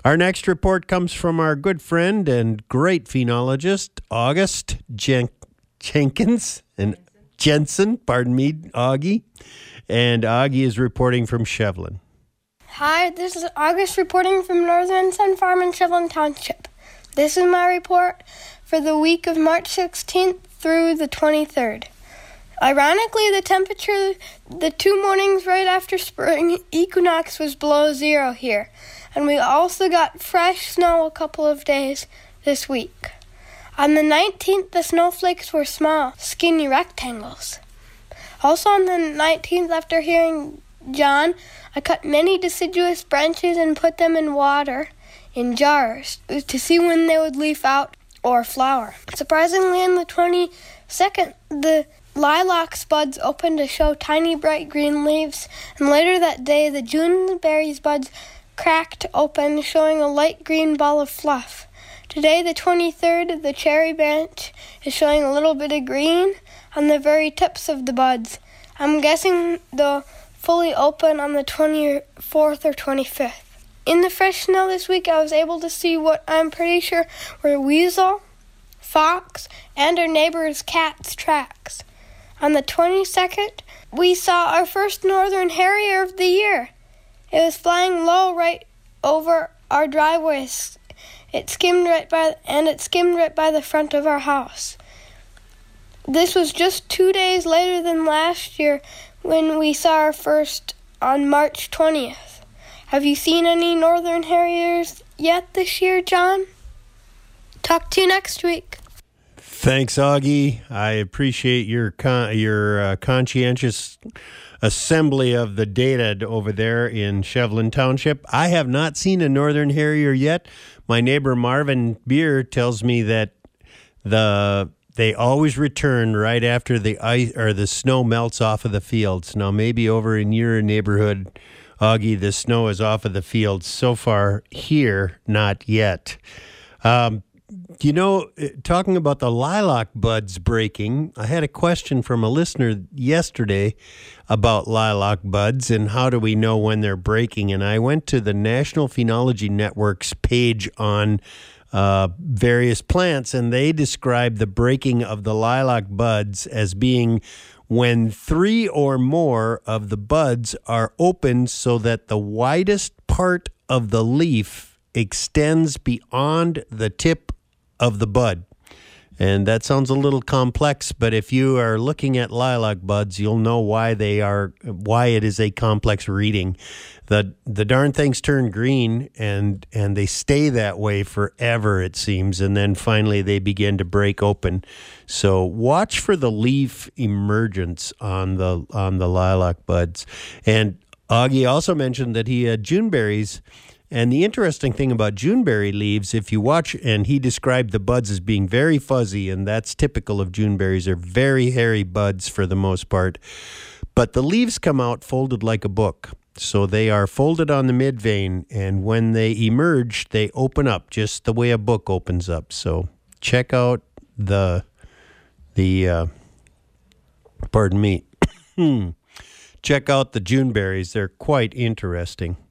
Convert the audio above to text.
Our next report comes from our good friend and great phenologist, August Jenkins and Jensen, Augie. And Augie is reporting from Shevlin. Hi, this is August reporting from Northern Sun Farm in Shevlin Township. This is my report for the week of March 16th through the 23rd. Ironically, the temperature the 2 mornings right after spring equinox was below zero here, and we also got fresh snow a couple of days this week. On the 19th, the snowflakes were small, skinny rectangles. Also on the 19th, after hearing John, I cut many deciduous branches and put them in water in jars to see when they would leaf out or flower. Surprisingly, on the 22nd, the lilac buds opened to show tiny bright green leaves, and later that day the Juneberry's buds cracked open, showing a light green ball of fluff. Today, the 23rd, the cherry branch is showing a little bit of green on the very tips of the buds. I'm guessing they'll fully open on the 24th or 25th. In the fresh snow this week, I was able to see what I'm pretty sure were weasel, fox, and our neighbor's cat's tracks. On the 22nd, we saw our first northern harrier of the year. It was flying low right over our driveways. It skimmed right by the front of our house. This was just 2 days later than last year when we saw our first on March 20th. Have you seen any northern harriers yet this year, John? Talk to you next week. Thanks, Augie. I appreciate your conscientious assembly of the data over there in Shevlin Township. I have not seen a northern harrier yet. My neighbor Marvin Beer tells me that they always return right after the ice or the snow melts off of the fields. Now, maybe over in your neighborhood, Augie, the snow is off of the fields. So far here, not yet. Talking about the lilac buds breaking, I had a question from a listener yesterday about lilac buds and how do we know when they're breaking. And I went to the National Phenology Network's page on various plants, and they describe the breaking of the lilac buds as being when 3 or more of the buds are open so that the widest part of the leaf extends beyond the tip of the bud. And that sounds a little complex, but if you are looking at lilac buds, you'll know why it is a complex reading. The darn things turn green and they stay that way forever, it seems, and then finally they begin to break open. So watch for the leaf emergence on the lilac buds. And Augie also mentioned that he had Juneberries. And the interesting thing about Juneberry leaves, if you watch, and he described the buds as being very fuzzy, and that's typical of Juneberries. They're very hairy buds for the most part. But the leaves come out folded like a book. So they are folded on the midvein, and when they emerge, they open up just the way a book opens up. So check out check out the Juneberries. They're quite interesting.